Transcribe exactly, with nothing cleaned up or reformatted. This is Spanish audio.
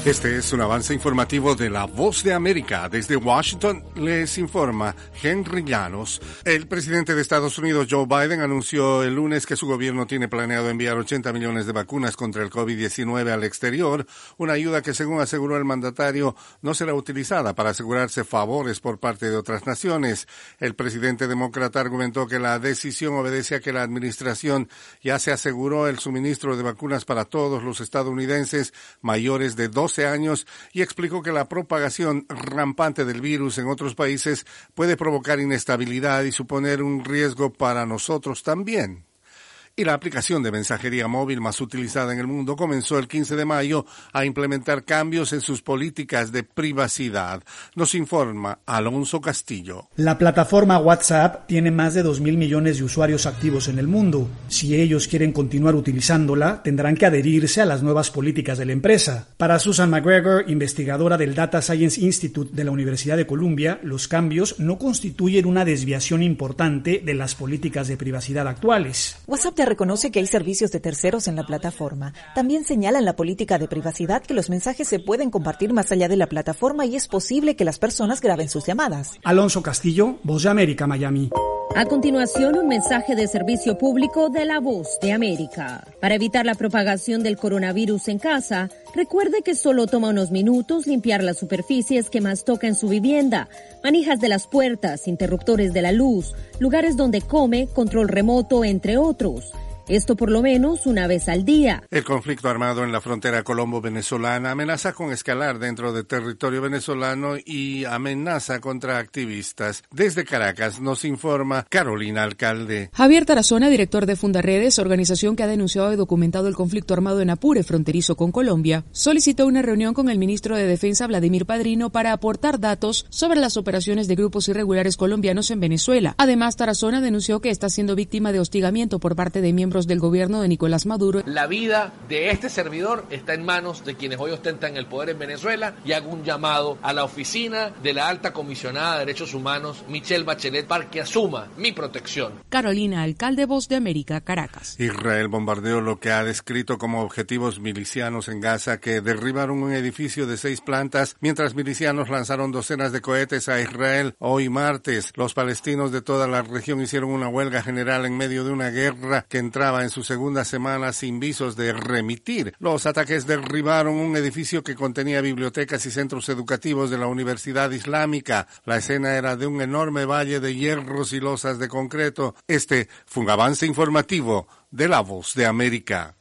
Este es un avance informativo de La Voz de América. Desde Washington les informa Henry Llanos. El presidente de Estados Unidos, Joe Biden, anunció el lunes que su gobierno tiene planeado enviar ochenta millones de vacunas contra el COVID diecinueve al exterior, una ayuda que, según aseguró el mandatario, no será utilizada para asegurarse favores por parte de otras naciones. El presidente demócrata argumentó que la decisión obedece a que la administración ya se aseguró el suministro de vacunas para todos los estadounidenses mayores de doce años y explicó que la propagación rampante del virus en otros países puede provocar inestabilidad y suponer un riesgo para nosotros también. Y la aplicación de mensajería móvil más utilizada en el mundo comenzó el quince de mayo a implementar cambios en sus políticas de privacidad. Nos informa Alonso Castillo. La plataforma WhatsApp tiene más de dos mil millones de usuarios activos en el mundo. Si ellos quieren continuar utilizándola, tendrán que adherirse a las nuevas políticas de la empresa. Para Susan McGregor, investigadora del Data Science Institute de la Universidad de Columbia, los cambios no constituyen una desviación importante de las políticas de privacidad actuales. WhatsApp reconoce que hay servicios de terceros en la plataforma. También señalan la política de privacidad que los mensajes se pueden compartir más allá de la plataforma y es posible que las personas graben sus llamadas. Alonso Castillo, Voz de América, Miami. A continuación, un mensaje de servicio público de La Voz de América. Para evitar la propagación del coronavirus en casa, recuerde que solo toma unos minutos limpiar las superficies que más toca en su vivienda, manijas de las puertas, interruptores de la luz, lugares donde come, control remoto, entre otros. Esto por lo menos una vez al día. El conflicto armado en la frontera colombo-venezolana amenaza con escalar dentro del territorio venezolano y amenaza contra activistas. Desde Caracas nos informa Carolina Alcalde. Javier Tarazona, director de Fundaredes, organización que ha denunciado y documentado el conflicto armado en Apure, fronterizo con Colombia, solicitó una reunión con el ministro de Defensa, Vladimir Padrino, para aportar datos sobre las operaciones de grupos irregulares colombianos en Venezuela. Además, Tarazona denunció que está siendo víctima de hostigamiento por parte de miembros del gobierno de Nicolás Maduro. La vida de este servidor está en manos de quienes hoy ostentan el poder en Venezuela y hago un llamado a la oficina de la alta comisionada de derechos humanos, Michelle Bachelet, para que asuma mi protección. Carolina Alcalde, Voz de América, Caracas. Israel bombardeó lo que ha descrito como objetivos milicianos en Gaza que derribaron un edificio de seis plantas mientras milicianos lanzaron docenas de cohetes a Israel hoy martes. Los palestinos de toda la región hicieron una huelga general en medio de una guerra que entraba en su segunda semana sin visos de remitir. Los ataques derribaron un edificio que contenía bibliotecas y centros educativos de la Universidad Islámica. La escena era de un enorme valle de hierros y losas de concreto. Este fue un avance informativo de La Voz de América.